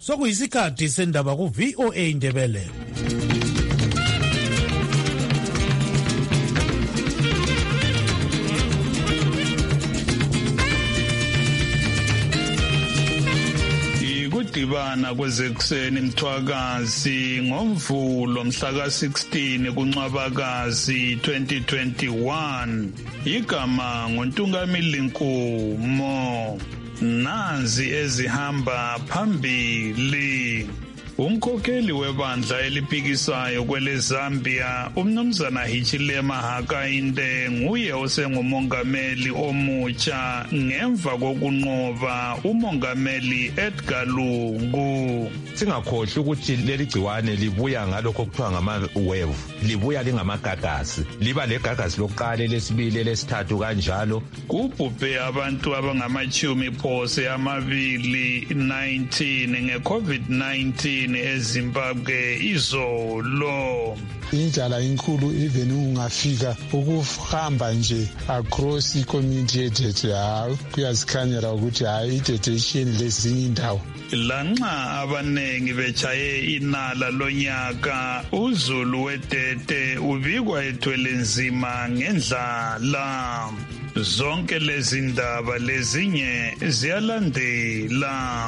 Sokuyisikhathi sendaba ku VOA Indebele. Dibana kwezekuseni mthwakazi ngomvulo mhla ka-16 kuNcwabakazi 2021 igama nguNtungamili Nkumo. Nazi ezihamba phambili. Umkhokheli webandla eliphikisayo kwele Zambia umnumzana Hichilema Hakainde nguye osengumongameli omutsha ngemva kokunqoba umongameli Edgar Lungu. Singakhohlwa ukuthi leli gciwane libuya ngalokho okuthiwa ngama-wave, libuya lingamagagasi, liba legagasi lokuqala, lesibili, lesithathu kanjalo. Kubhubhe abantu abangamachumi phose amabili 19 nge-COVID-19 eZimbabwe izolo. Indlala inkulu even ungafika ukuhamba nje across i-community yethu kuyazikhanyela ukuthi hayi i-detention lezinye indawo. Lanxa abanengi bechaye inala lonyaka uZulu wedete ubikwa ethwele nzima ngendlala. Zonke lezi ndaba lezinye ziyalandela.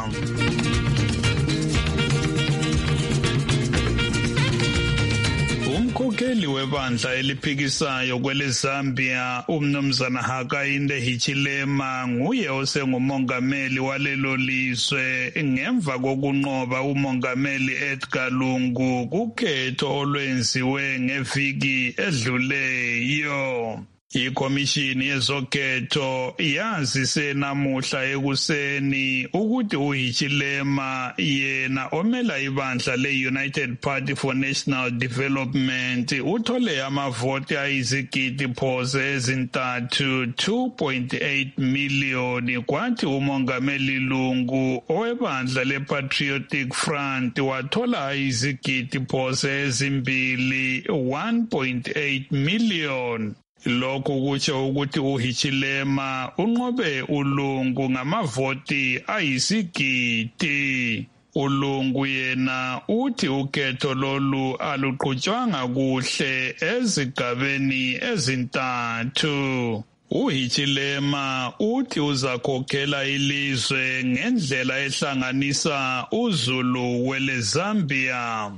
Umkhokheli webandla eliphikisayo kwele Zambia umnumzana Hakainde Hichilema nguye osengumongameli walelo lizwe ngemva kokunqoba umongameli Edgar Lungu kukhetho olwenziwe ngeviki edluleyo. Ikomishini yezokhetho yazise namuhla ekuseni ukuthi uHichilema yena omela ibandla le-United Party for National Development uthole amavoti ayizigidi phose ezintathu 2.8 miliyoni, kwathi umongameli Lungu owebandla le-Patriotic Front wathola ayizigidi phose ezimbili 1.8 miliyoni. Lokhu kutsho ukuthi uHichilema unqobe uLungu ngamavoti ayisigidi. uLungu yena uthi ukhetho lolu aluqhutshwanga kuhle ezigabeni ezintathu. uHichilema uthi uzakhokhela ilizwe ngendlela ehlanganisa uZulu wele Zambia.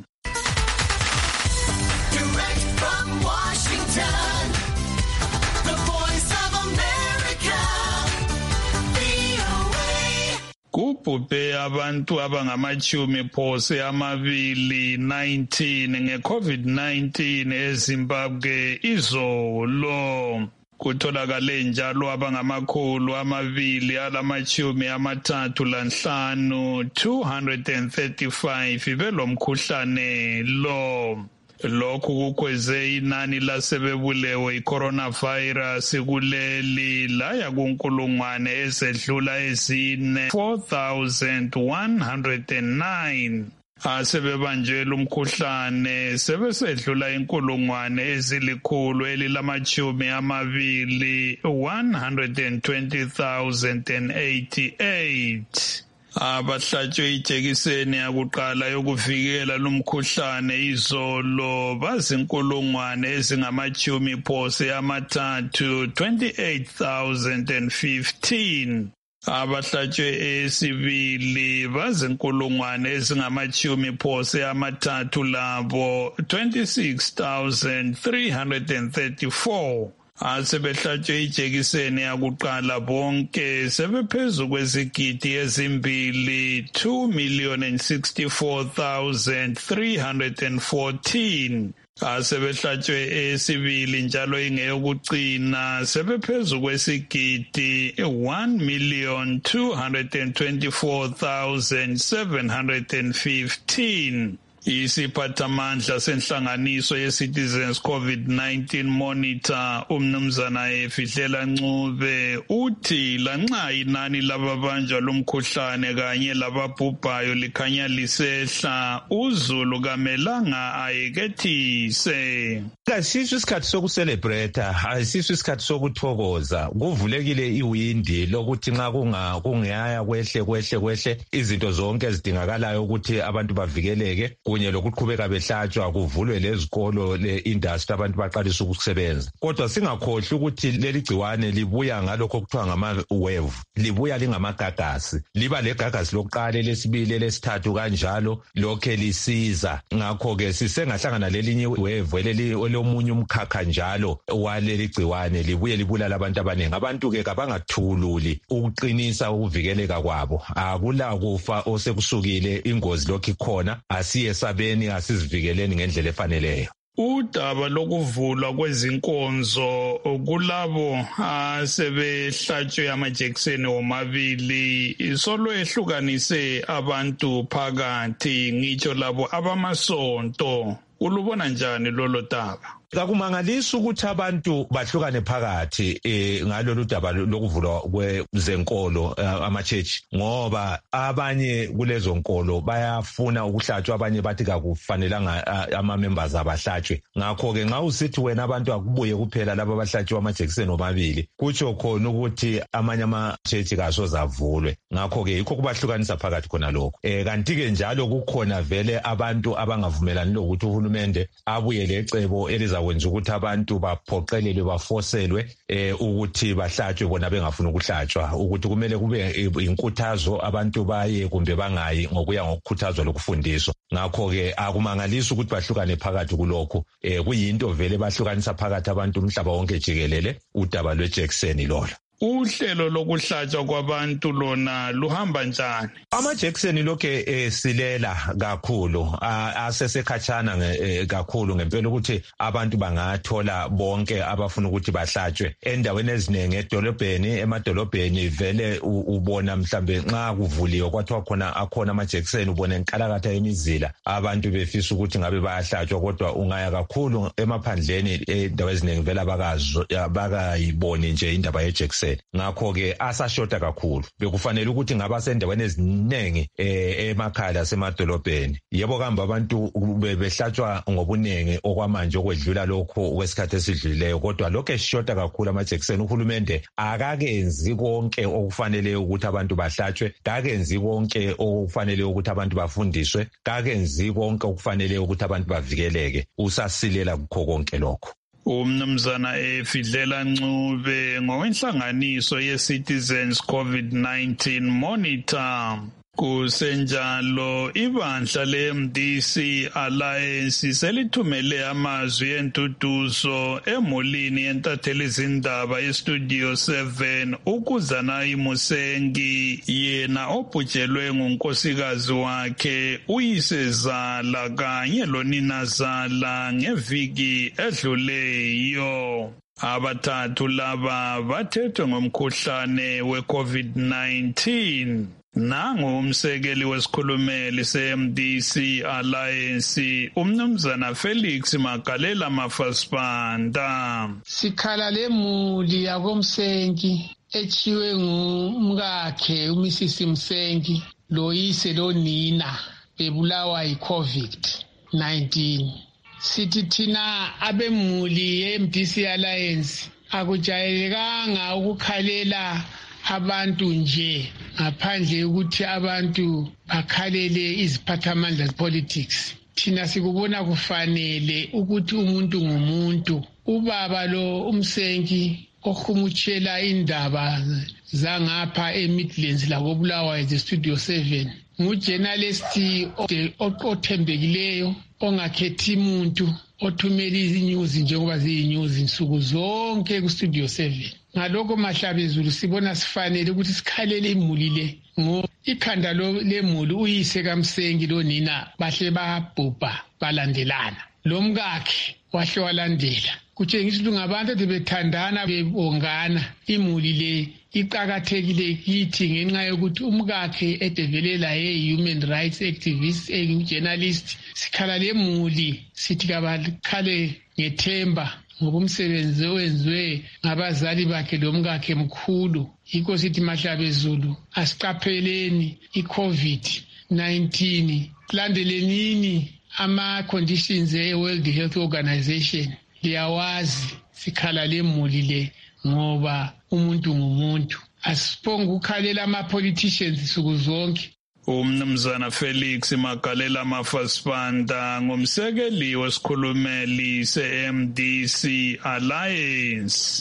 Kubhubhe abantu abangamachumi phose amabili 19 nge-COVID-19 eZimbabwe izolo. Kutholakale njalo abangamakhulu amabili alamachumi amathathu lanhlanu 235 belomkhuhlane lo. Lokhu kukweze inani lasebebulewe i-coronavirus kuleli laya kunkulungwane ezedlula ezine 4,109. Asebebanjelwe umkhuhlane sebesedlula inkulungwane ezilikhulu elilamachumi amabili 120,088. Abahlatshwe ijekiseni yakuqala yokuvikela lumkhuhlane izolo bazinkulungwane ezingamachumi phose amathathu 28,015. Abahlatshwe esibili bazinkulungwane ezingamachumi phose amathathu labo 26,334. Asebehlatshwe ijekiseni yakuqala bonke sebephezu kwezigidi ezimbili 2,064,314. Asebehlatshwe esibili njalo ingeyokugcina sebephezu kwesigidi 1,224,715. Isiphathamandla senhlanganiso ye-Citizens COVID-19 Monitor umnumzana Efihlela Ncube uthi lanxa inani lababanjwa lomkhuhlane kanye lababhubhayo likhanya lisehla, uZulu kamelanga ayekethise. Kasiso isikhathi sokucelebrate, ayisiso isikhathi sokuthokoza. Kuvulekile iwindi lokuthi nxa kungaya kwehle izinto zonke ezidingakalayo ukuthi abantu bavikeleke kunye lokuqhubeka behlatshwa, kuvulwe lezikolo le-industry abantu baqalisa ukusebenza. Kodwa singakhohlwa ukuthi leli gciwane libuya ngalokho okuthiwa ngama-wave, libuya lingamagagasi, liba legagasi lokuqala, lesibili, lesithathu kanjalo lokhe lisiza. Ngakho-ke sisengahlangana lelinye wave omunye umkhakha njalo waleli gciwane libuye libulala abantu abaningi. Abantu-ke kabangathululi ukuqinisa ukuvikeleka kwabo. Akula kufa osekusukile, ingozi lokhu ikhona, asiye sabeni, asizivikeleni ngendlela efaneleyo. Udaba lokuvulwa kwezinkonzo kulabo asebehlatshwe amajekiseni omabili isolwehlukanise abantu phakathi, ngitsho labo abamasonto. Ulubona njani lolo daba? Kakumangalisi ukuthi abantu bahlukane phakathi ngalolu daba lokuvulwa kwezenkolo ama-church, ngoba abanye kulezo nkolo bayafuna ukuhlatshwa, abanye bathi kakufanelanga ama-members abahlatshwe. Ngakho-ke nxa usithi wena abantu akubuye kuphela laba abahlatshwe amajekiseni omabili, kutsho khona ukuthi amanye ama-church kasoze avulwe. Ngakho-ke yikho kubahlukanisa phakathi khona lokho. Kanti-ke njalo kukhona vele abantu abangavumelani lokuthi uhulumende abuye lecebo eliza kwenza ukuthi abantu baphoqelelwe, bafoselwe ukuthi bahlatshwe bona bengafuni ukuhlatshwa, ukuthi kumele kube inkuthazo abantu baye kumbe bangayi ngokuya ngokukhuthazwa lokufundiswa. Ngakho-ke akumangalisi ukuthi bahlukane phakathi kulokho. Kuyinto vele bahlukanisa phakathi abantu umhlaba wonke jikelele, udaba lwejekiseni lolo. Uhlelo lokuhlatshwa kwabantu lona luhamba njani? Amajekiseni lokhe silela kakhulu, asesekhatshana kakhulu ngempela ukuthi abantu bangathola bonke abafuna ukuthi bahlatshwe. Endaweni eziningi emadolobheni vele ubona mhlambe nxa kuvuliwe kwathiwa khona akhona amajekiseni, ubona enkalakatha yemizila abantu befisa ukuthi ngabe bayahlatshwa, kodwa ungaya kakhulu emaphandleni endaweni eziningi vele abakayiboni nje indaba yejekiseni. Ngakho-ke asashota kakhulu. Bekufanele ukuthi ngabasendaweni eziningi emakhaya asemadolobheni. Yebo kambe abantu behlatshwa ngobuningi okwamanje okwedlula lokho kwesikhathi esidlulileyo, kodwa lokho eshota kakhulu amajekiseni. Uhulumende akakenzi konke okufanele ukuthi abantu bahlatshwe, akakenzi konke okufanele ukuthi abantu bafundiswe, akakenzi konke okufanele ukuthi abantu bavikeleke. Usasilela kukho konke lokho. Umnumzana Fidlela Ncube ngowenhlanganiso ye-Citizens COVID-19 Monitor. Kusenjalo ibandla le-MDC Alliance selithumele amazwi entuduzo emulini yentatheli izindaba yeStudio 7 uKuzanayi Musengi, yena obhujelwe ngunkosikazi wakhe uyisezala kanye loninazala ngeviki edluleyo. Abathathu laba bathethwe ngomkhuhlane we-COVID-19. Nangu umsekeli wesikhulumeli se-MDC Alliance, umnumzana Felix Magalela Mafasibanda. Sikhala lemuli yakomsengi echiwe ngumkakhe uMrs Msengi loyise lonina bebulawa yi-COVID-19. Sithi thina abemuli ye-MDC Alliance akujayelekanga ukukhalela abantu nje ngaphandle ukuthi abantu bakhalele iziphathamandla zepolitics. Thina sikubona kufanele ukuthi umuntu ngumuntu. Ubaba lo uMsengi ohumutshela indaba zangapha eMidlands lakobulawayo zeStudio 7 ngujournalist othembekileyo, ongakhethi umuntu, othumela izinews njengoba ziyinews insuku zonke kuStudio 7. Ngalokho Mahlabezulu sibona sifanele ukuthi sikhalele imuli le, ngo ikhanda lemuli uyise kaMsengi lonina bahle babhubha balandelana, lo mkakhe wahle walandela. Kutshengisa ukuthi ngabantu bethandana bebongana. Imuli le iqakathekile kithi ngenxa yokuthi umkakhe edevelela human rights activist, journalist. Sikhala lemuli sithi kabakhale ngethemba ngoba umsebenzi owenziwe ngabazali bakhe lomkakhe mkhulu. Yikho sithi Mahlabezulu asiqapheleni i-COVID-19, landelenini ama-conditions e-World Health Organization liyawazi sikhala lemuli le ngoba umuntu ngumuntu. Asiphonge ukhalela ama-politicians nsuku zonke. Umnumzana Felix Magalela Mafasipanda ngumsekeli wesikhulumeli se-MDC Alliance.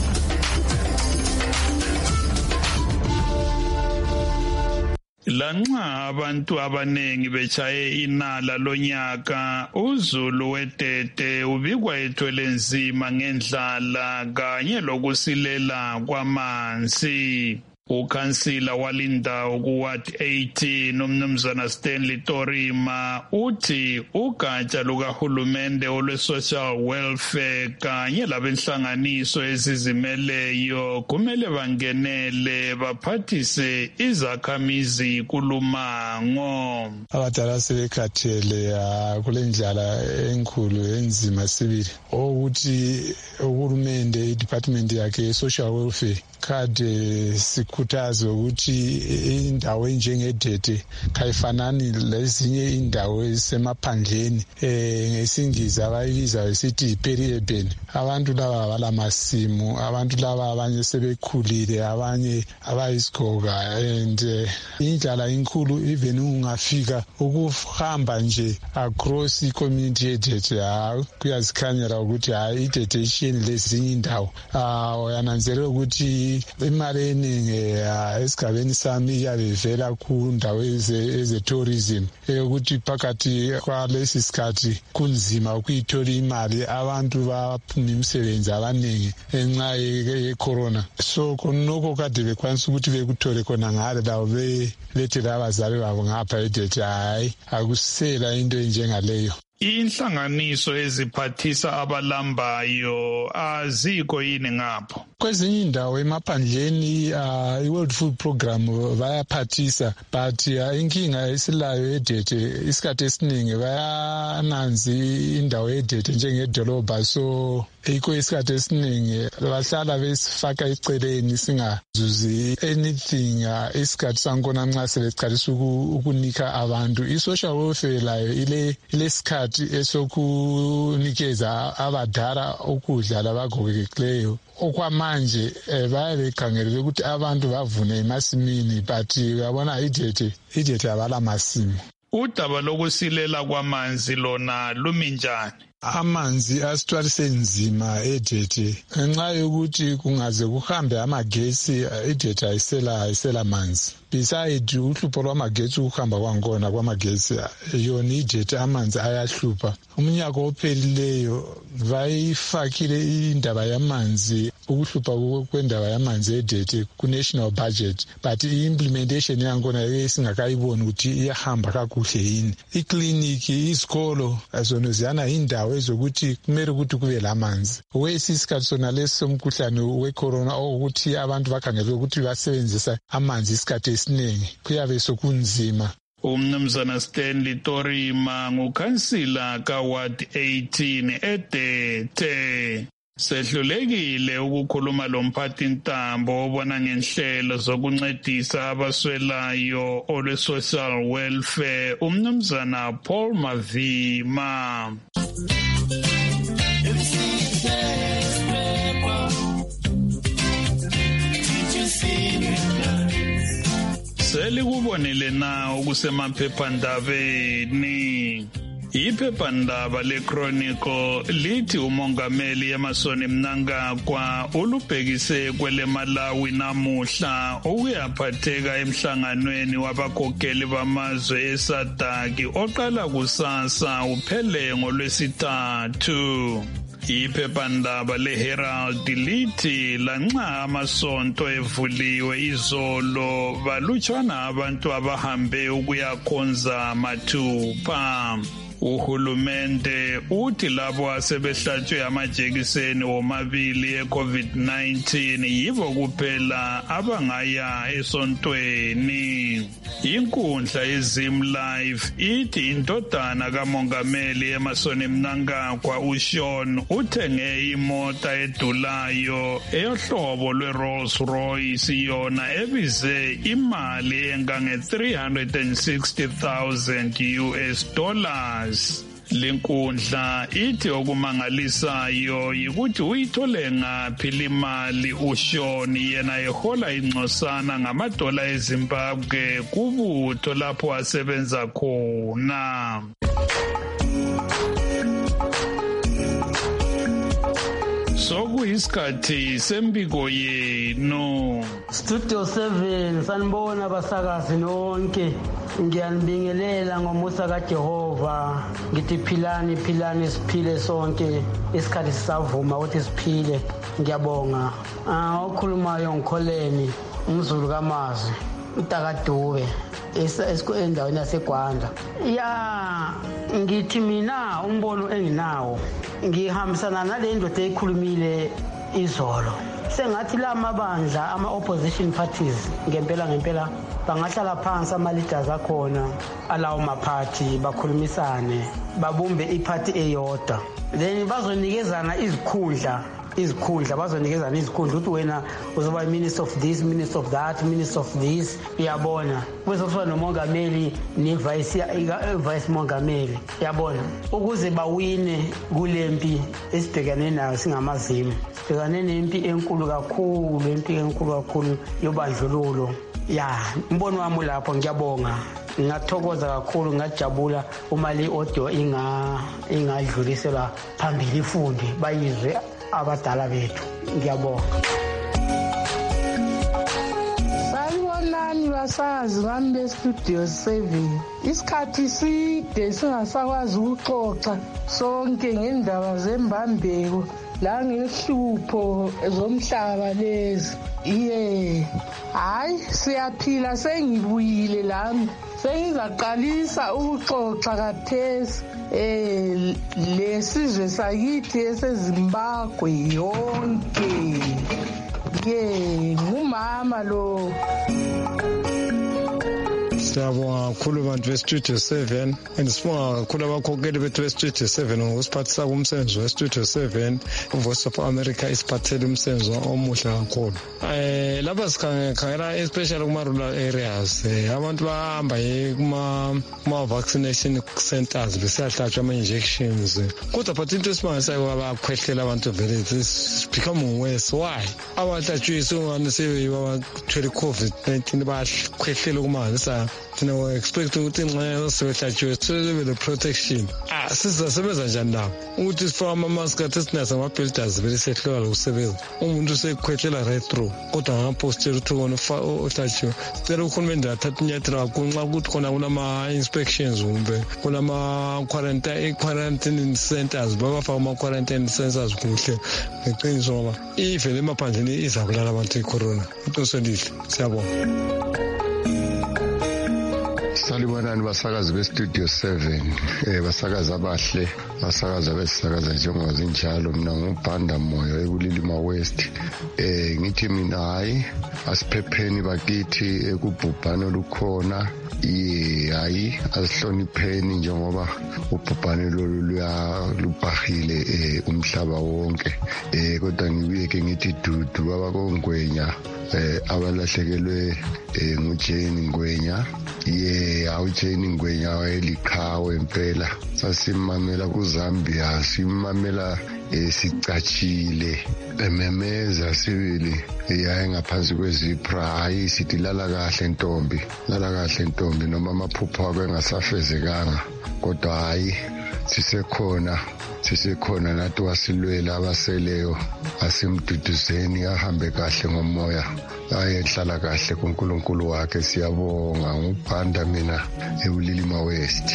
Lanxa abantu abanengi bechaye inala lonyaka, uZulu weDede ubikwa ethwele nzima ngendlala kanye lokusilela kwamanzi. Ukhansila walindawo kuward 18 umnumzana Stanley Torima uthi ugatsha lukahulumende olwe-social welfare kanye labenhlanganiso ezizimeleyo kumele bangenele baphathise izakhamizi kulumango. Abadala sebekhathele kule ndlala enkulu enzima sibili ukuthi uhulumende idepartment yakhe ye-social welfare kade sikhuthaze ukuthi indawo enjengedede kayifanani lezinye indawo ezisemaphandleni ngesingisi abayibiza besithi peri-urban. Abantu laba abalamasimu, abantu laba abanye sebekhulile, abanye abayisigoga, and indlala inkulu even ungafika ukuhamba nje across i-community yedede kuyazikhanyela ukuthi hayi idede ishiyeni lezinye indawo. Uyananzelela ukuthi imali eningi esigabeni sami iyabe ivela kundawo eze-tourism ukuthi phakathi kwalesi sikhathi kunzima ukuyithola imali, abantu baphuma imisebenzi abaningi ngenxa ye-corona. So khonokho kade bekwanisa ukuthi bekuthole khona ngale lawo belethele abazali babo ngapha edede. Hayi akusela into enjengaleyo. Inhlanganiso eziphathisa abalambayo azikho yini ngapho? Kwezinye indawo emaphandleni i-World Food Program bayaphathisa, but inkinga esilayo edede isikhathi esiningi bayananzi indawo edede njengedolobha, so yikho isikhathi esiningi bahlala besifaka eceleni singazuzi anything isikhathi sankona nxa sebeqalisa ukunika abantu. I-social welfare layo ile sikhathi esokunikeza abadala ukudla labagogekileyo. Okwamanje bayabe bekhangelele ukuthi abantu bavune emasimini, but uyabona idede abala masimu. Udaba lokusilela kwamanzi lona lumi njani? Amanzi asithwalise nzima edede ngenxa yokuthi kungaze kuhambe amagesi idede ayisela manzi. Beside uhlupho lwamagetsi ukuhamba kwangona kwamagesi yona idede amanzi ayahlupha. Umnyaka ophelileyo bayifakile indaba yamanzi, ukuhlupha kwendaba yamanzi edede ku-national budget, but i-implementation yangona singakayiboni ukuthi iyahamba kakuhle yini. Ikliniki, izikolo zona ziyana indawo ezokuthi kumele ukuthi kube lamanzi. Isikhathi sona lesi somkhuhlane we-corona ukuthi abantu bakhangelwe ukuthi basebenzisa amanzi isikhathi esiningi kuyabe sokunzima. Umnumzana Stanley Torima ngukhansila ka-ward 18 edete. Sehlulekile ukukhuluma lomphathi ntambo obona ngenhlelo zokuncedisa abaswelayo olwe-social welfare umnumzana Paul Mavima. Selikubonile na okusemaphephandabeni. Iphephandaba leChronicle lithi umongameli Emmerson Mnangagwa ulubhekise kwele Malawi namuhla okuyaphatheka emhlanganweni wabakhokeli bamazwe eSADC oqala kusasa uphele ngoLwesithathu. Iphephandaba leHerald lithi lanxa amasonto evuliwe izolo balutshwana abantu abahambe ukuyakhonza mathupha. Uhulumende uthi labo asebehlatshwe amajekiseni womabili e-COVID-19 yibo kuphela abangaya esontweni. Inkundla yeZim Live ithi indodana kamongameli Emmerson Mnangagwa uSean uthenge imota edulayo eyohlobo lwe-Rolls Royce yona ebize imali engange $360,000. Linkundla ithi okumangalisayo yikuthi uyithole ngaphi limali uShoni yena ehola ingcosana ngamadola eZimbabwe kubutho lapho asebenza khona. Sokuyisikhathi sembiko yenu. Studio 7 sanibona abasakazi nonke. Ngiyanibingelela ngomusa kaJehova. Ngithi philani siphile sonke. Isikhathi sisavuma ukuthi siphile. Ngiyabonga. Okhulumayo ngikholeni umZulu kaMazwi. uTakadube endaweni yaseGwanda. Ya ngithi mina umbono enginawo ngihambisana nale ndoda ekhulumile izolo. Sengathi la mabandla ama-opposition parties ngempela bangahlala phansi ama-leaders akhona alawo maphathi bakhulumisane babumbe iphathi eyodwa, then bazonikezana izikhundla bazonikezana izikhundla ukuthi wena uzoba i-minister of this, minister of that, minister of this. Uyabona kuzokuba nomongameli ne-vice mongameli, uyabona, ukuze bawine kulempi esibhekane nayo singamazimu. Sibhekane nempi enkulu kakhulu yobandlululo. Ya umbono wami lapho. Ngiyabonga, ngathokoza kakhulu, ngajabula uma le audio ingadluliselwa phambili ifunde bayizwe abadala bethu. Ngiyabonga. Sanibonani basazi bami bestudio 7. Isikhathi side singasakwazi ukuxoxa sonke ngendaba zembambeko la ngehlupho zomhlaba lezi. Hayi siyaphila, sengibuyile lami, sengizaqalisa ukuxoxa kathesi lesizwe sakithi eseZimbabwe yonke. Ngumama lo. Siyabonga kakhulu bantu bestudio 7 and sibonga kakhulu abakhokheli bethu bestudio 7 ngosiphathisa kumsebenzi westudio 7. Voice of America isiphathele umsebenzi omuhle kakhulu. Lapha sikhangela especially kuma-rural areas, abantu bahamba kuma-vaccination centers besiyahlatshwa ama-injections, kodwa but into esimangalisayo abakhwehlela abantu vele it's becoming worse. Why? Abahlatshwisi ungani sebathwele i-COVID-19 bayakhwehlela ukumangalisa. Thina we-expect ukuthi nxa sebehlatshiwe sithole le-protection. Sizasebenza njani nabo ukuthi sifake ama-mask athi sinase ama-builders vele sehluleka lokusebenza. Umuntu usekhwehlela right through kodwa ngapostela ukuthi kona uhlatshiwe. Sicela uhulumende athathe inyathelo kakhulu nxa ukuthi khona kunama-inspections kumbe kunama-quarantine centers, babafake ama-quarantine centers kuhle ngeqiniso ngoba ivele emaphandleni izabulala abantu i-corona. Iqiniso lihle. Siyabonga. Salibonani basakazi bestudio 7, basakazi abahle, basakazi abesisakaza njengoba zinjalo. Mina ngubhanda moyo ekulilima West. Ngithi mina hayi asiphepheni bakithi ekubhubhane olukhona. Hayi asihlonipheni njengoba ubhubhane lolu lubhahile umhlaba wonke. Kodwa ngibuye ke ngithi dudu abakongwenya abalahlekelwe nguJane Ngwenya. UJane Ngwenya wayeliqhawe impela. Sasimamela kuZambia, simamela sicatshile ememeza sibili yaye ngaphansi kwezipra. Hayi sithi lala kahle ntombi noma amaphupho akho engasafezekanga, kodwa hayi sisekhona nathi wasilwela abaseleyo, asimduduzeni ahambe kahle ngomoya, ayehlala kahle kuNkulunkulu wakhe. Siyabonga. Ngubhanda mina ekulilima West.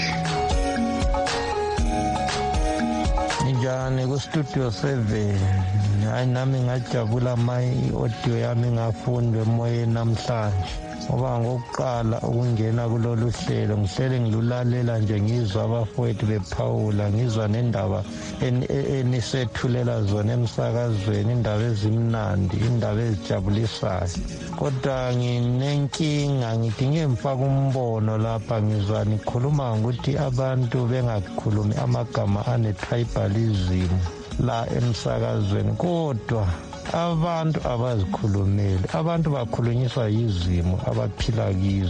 Njani kustudio 7. Hayi nami ngajabula audio yami ngafunda emoyeni namhlanje ngoba ngokuqala ukungena kulolu hlelo ngihlele ngilulalela nje ngizwa abafowethu bephawula, ngizwa nendaba enisethulela zona emsakazweni, indaba ezimnandi, indaba ezijabulisayo. Kodwa nginenkinga, ngidinge ngifake umbono lapha. Ngizwa nikhuluma ngokuthi abantu bengakhulumi amagama ane-tribalism la emsakazweni, kodwa abantu abazikhulumeli, abantu bakhulunyiswa yizimo abaphila kizo.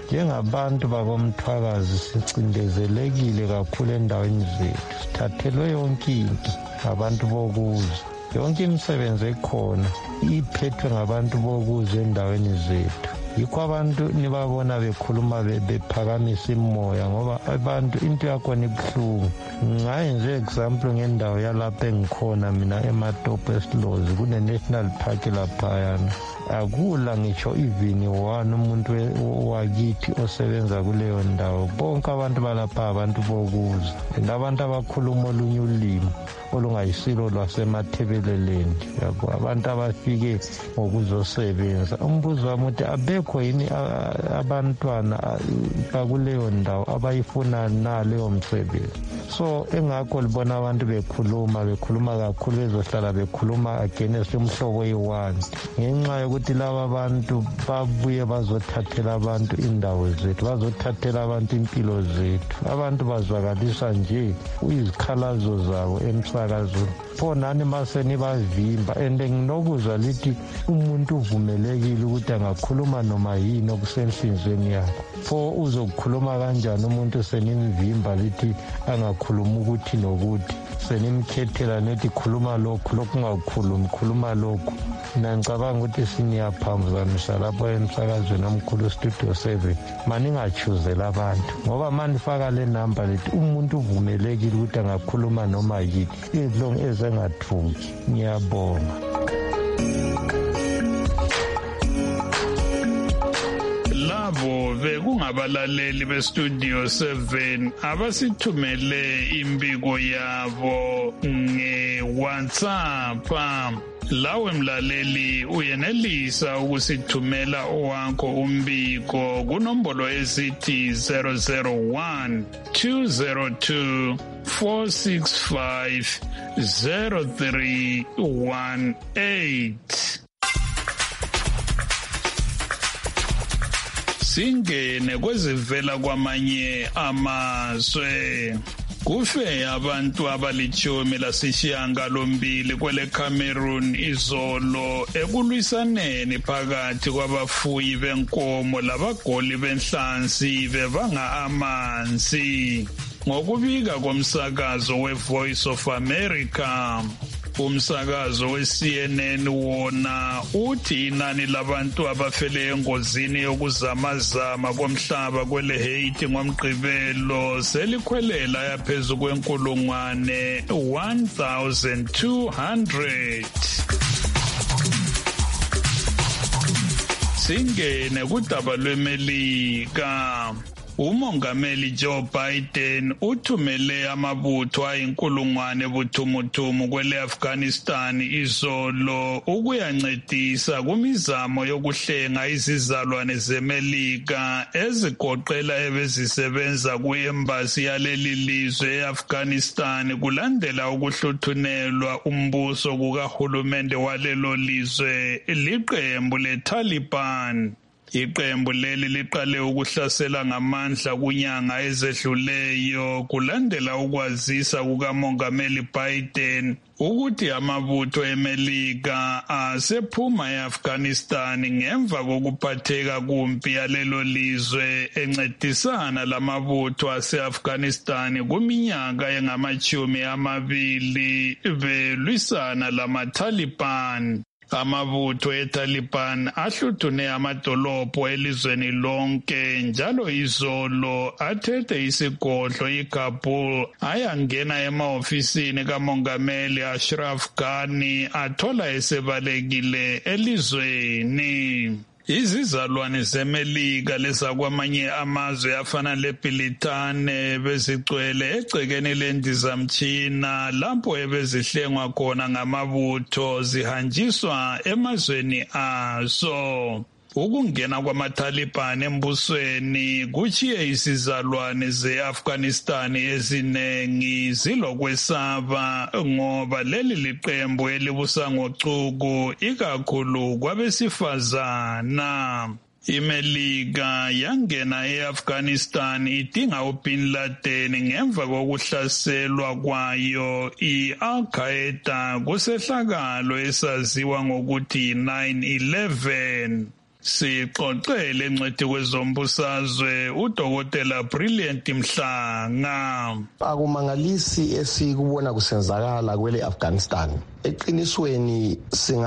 njengabantu bakomthwakazi sicindezelekile kakhulu endaweni zethu, sithathelwe yonke into ngabantu bokuza. Yonke imisebenzi ekhona iphethwe ngabantu bokuza endaweni zethu. Yikho abantu nibabona bekhuluma bephakamisa imoya ngoba abantu into yakhona ibuhlungu. Ngayenze example ngendawo yalapha engikhona mina eMatopo eSlozi kune-National Park laphayana. Akula ngitsho even one umuntu wakithi osebenza kuleyo ndawo. Bonke abantu balapha abantu bokuza. Nabantu abakhuluma olunye ulimi olungayisilo lwasemathebeleleni. Yabo abantu abafike ngokuzosebenza. Umbuzo wami uthi abekho yini abantwana bakuleyo ndawo abayifuna naleyo msebenzi? So engakho libona abantu bekhuluma kakhulu bezohlala bekhuluma against umhlobo oyi-one ngenxa yokuthi laba abantu babuye bazothathela abantu indawo zethu, bazothathela abantu impilo zethu. Abantu bazwakalisa nje izikhalazo zabo emsakazweni. Pho nani mase nibavimba and nginokuzwa lithi umuntu uvumelekile ukuthi angakhuluma noma yini okusenhlizweni yakhe. Pho uzokukhuluma kanjani umuntu senimvimba lithi angakhuluma ukuthi nokuthi, senimkhethela nethi khuluma lokhu ungakhulumi, khuluma lokhu. Mina ngicabanga ukuthi siniyaphambuzanisa lapho emsakazweni omkhulu Studio 7. Maningachuzela abantu ngoba manifaka le number lithi umuntu uvumelekile ukuthi angakhuluma noma yini as long as engathuki. Ngiyabonga. Labo bekungabalaleli beStudio 7 abasithumele imbiko yabo nge-WhatsApp. Lawe mlaleli uyenelisa ukusithumela owakho umbiko kunombolo esithi 001 202 465 0318. Singene kwezivela kwamanye amazwe. Kufe abantu abali-18 kwele Cameroon izolo ekulwisaneni phakathi kwabafuyi benkomo labagoli benhlanzi bebanga amanzi. Ngokubika komsakazo we-Voice of America, umsakazo we-CNN wona uthi inani labantu abafele engozini yokuzamazama komhlaba kwele Haiti ngoMgqibelo selikhwelela yaphezu kwenkulungwane 1,200. Singene kudaba lweMelika. Umongameli Joe Biden uthumele amabutho ayinkulungwane buthumuthumumu kwele Afghanistan izolo ukuyancedisa kumizamo yokuhlenga izizalwane zeMelika ezigoqela ebezisebenza ku-embassy yaleli lizwe e-Afghanistan kulandela ukuhluthunelwa umbuso kukahulumende walelo lizwe liqembu le-Taliban. Iqembu leli liqale ukuhlasela ngamandla kunyanga ezedluleyo kulandela ukwazisa kukamongameli Biden ukuthi amabutho eMelika asephuma eAfghanistan ngemva kokuphatheka kumpi yalelo lizwe encedisana lamabutho ase-Afghanistan kuminyaka engama-20 belwisana lama-Taliban. Amabutho eTaliban ahluthune amadolobho elizweni lonke njalo izolo athethe isigodlo iKabul ayangena emaofisini kamongameli Ashraf Ghani athola esebalekile elizweni. Izizalwane zeMelika lezakwamanye amazwe afana leBritane bezigcwele egcekeni lendizamtshina lapho ebezihlengwa khona ngamabutho zihanjiswa emazweni azo. Ukungena kwamaTaliban embusweni kuchiye izizalwane ze-Afghanistan ezinengi zilokwesaba ngoba leli liqembu elibusa ngocuku ikakhulu kwabesifazana. iMelika yangena eAfghanistan idinga uBin Laden ngemva kokuhlaselwa kwayo i-Al-Qaeda kusehlakalo esaziwa ngokuthi 9/11. Sixoxele encwadi kwezombusazwe uDokotela Brilliant Mhlanga. Akumangalisi esikubona kusenzakala kwele Afghanistan. Eqinisweni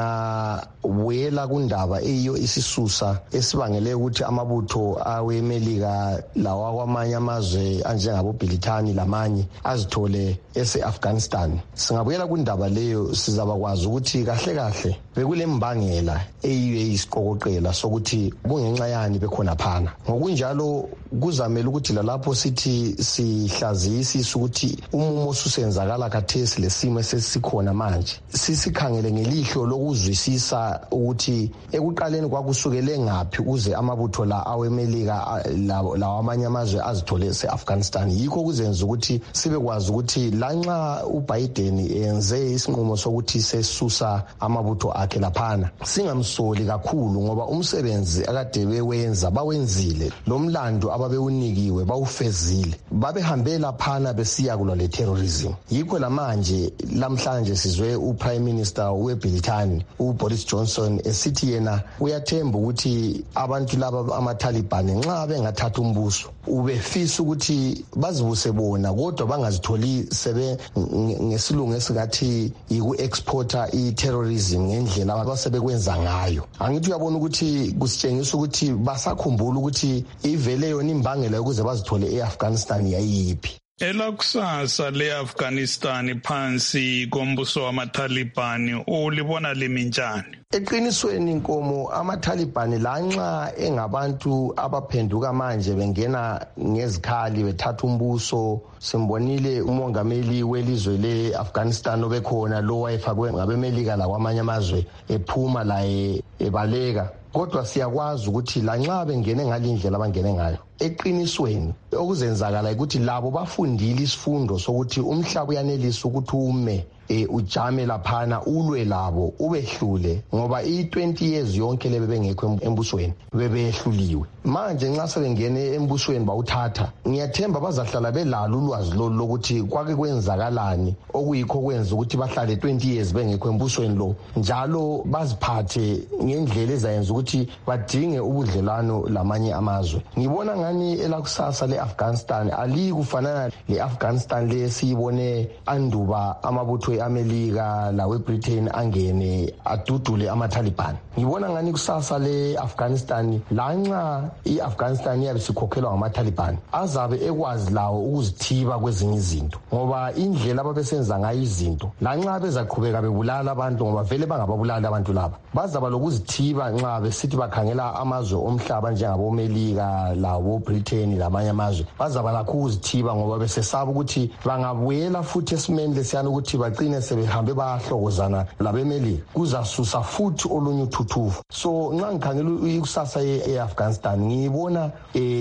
singabuyela kundaba eyiyo isisusa esibangele ukuthi amabutho aweMelika lawa kwamanye amazwe anjengabo Britani lamanye azithole ese-Afghanistan. Singabuyela kundaba leyo sizabakwazi ukuthi kahle kahle bekule mbangela eyiyo eyisiqokoqela sokuthi kungenxa yani bekhona phana. Ngokunjalo kuzamela ukuthi lalapho sithi sihlaziyisisa ukuthi umumo osusenzakala khathesi lesimo esesikhona manje sisikhangele ngelihlo lokuzwisisa ukuthi ekuqaleni kwakusukele ngaphi uze amabutho la aweMelika lawa amanye amazwe azithole ese-Afghanistan. Yikho kuzenza ukuthi sibekwazi ukuthi lanxa uBiden enze isinqumo sokuthi sesusa amabutho akhe laphana singamsoli kakhulu ngoba umsebenzi akade bewenza bawenzile, lo mlando ababewunikiwe bawufezile, babehambe laphana besiya kulwa le terrorism. Yikho lamanje lamhlanje sizwe Prime Minister weBritani uBoris Johnson esithi yena uyathemba ukuthi abantu laba amaTaliban nxa bengathatha umbuso ubefisa ukuthi bazibuse bona kodwa bangazitholi sebe ngesilungu esingathi yiku-exporter i-terrorism ngendlela abasebekwenza ngayo. Angithi uyabona ukuthi kusitshengisa ukuthi basakhumbula ukuthi ivele yona imbangela ukuze bazithole e-Afghanistan yayiphi. Elakusasa le-Afghanistan phansi kombuso wamaTaliban ulibona liminjani? Eqinisweni inkomo amaTaliban lanxa engabantu abaphenduka manje bengena ngezikhali bethatha umbuso. Simbonile umongameli welizwe le-Afghanistan obekhona lo wayefakwe ngabeMelika lakwamanye amazwe ephuma laye ebaleka. Kodwa siyakwazi ukuthi lanxa bengene ngalindlela abangene ngayo eqinisweni okuzenzakala ukuthi labo bafundile isifundo sokuthi umhlaba uyanelisa ukuthi ume ujame laphana ulwe labo ubehlule ngoba i-20 years yonke lebe bengekho embusweni bebehluliwe. Manje nxa sebengene embusweni bawuthatha ngiyathemba bazahlala belalo ulwazi lokuthi kwake kwenzakalani okuyikho kwenza ukuthi bahlale 20 years bengekho embusweni lo, njalo baziphathe ngendlela ezayenza ukuthi badinge ubudlelwano lamanye amazwe. Ngibona ngani elakusasa le-Afghanistan alikufanana le-Afghanistan lesiyibone anduba amabutho eAmelika laweBritain angene adudule amaTaliban. Ngibona ngani kusasa le-Afghanistan lanxa i-Afghanistan yabe sikhokhelwa ngamaTaliban azabe ekwazi lawo ukuzithiba kwezinye izinto ngoba indlela ababesenza ngayo izinto lanxa bezaqhubeka bebulala abantu ngoba vele bangababulali abantu laba bazaba lokuzithiba nxa besithi bakhangela amazwe omhlaba njengaboMelika laboBritain lamanye amazwe bazaba lakho ukuzithiba ngoba besesaba ukuthi bangabuyela futhi esimeni lesiyana ukuthi bagcine sebehambe bahlokozana labeMelika kuzasusa futhi olunye uthuthuva. So nxa ngikhangela ikusasa e-Afghanistan ngibona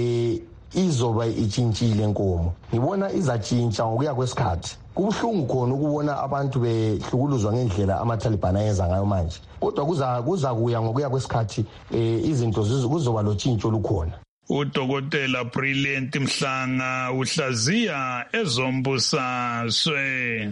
izoba itshintshile inkomo, ngibona izatshintsha ngokuya kwesikhathi. Kubuhlungu khona ukubona abantu behlukuluzwa ngendlela amaTaliban ayenza ngayo manje, kodwa kuza kuya ngokuya kwesikhathi izinto kuzoba lotshintsho lukhona. uDokotela Brilliant Mhlanga uhlaziya ezombusazwe.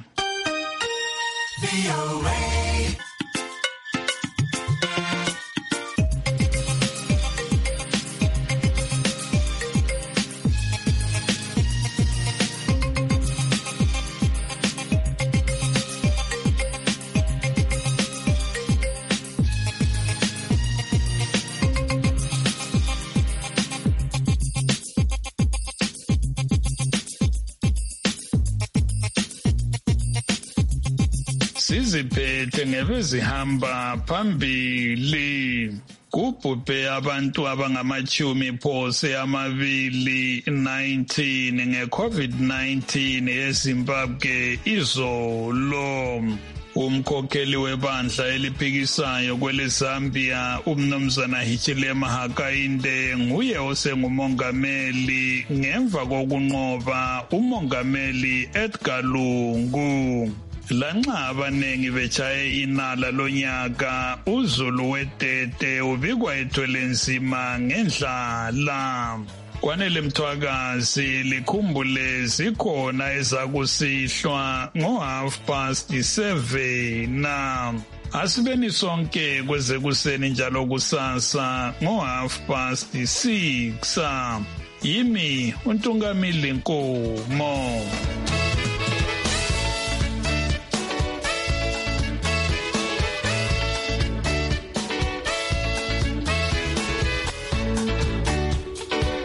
Siziphethe ngebezihamba phambili kubhubhe abantu abangamachumi phose amabili 19 nge-COVID-19 eZimbabwe izolo. Umkhokheli webandla eliphikisayo kweleZambia uMnumzana Hichilema Hakainde nguye osengumongameli ngemva kokunqoba umongameli Edgar Lungu. Lanxa abanengi bechaye inala lonyaka uZulu wetete ubikwa ethwele nzima ngendlala. Kwanele Mthwakazi likhumbule zikhona ezakusihlwa ngo7:30 na Asibeni sonke kwezekuseni njalo kusasa ngo6:30. Yimi uNtungamili Nkomo.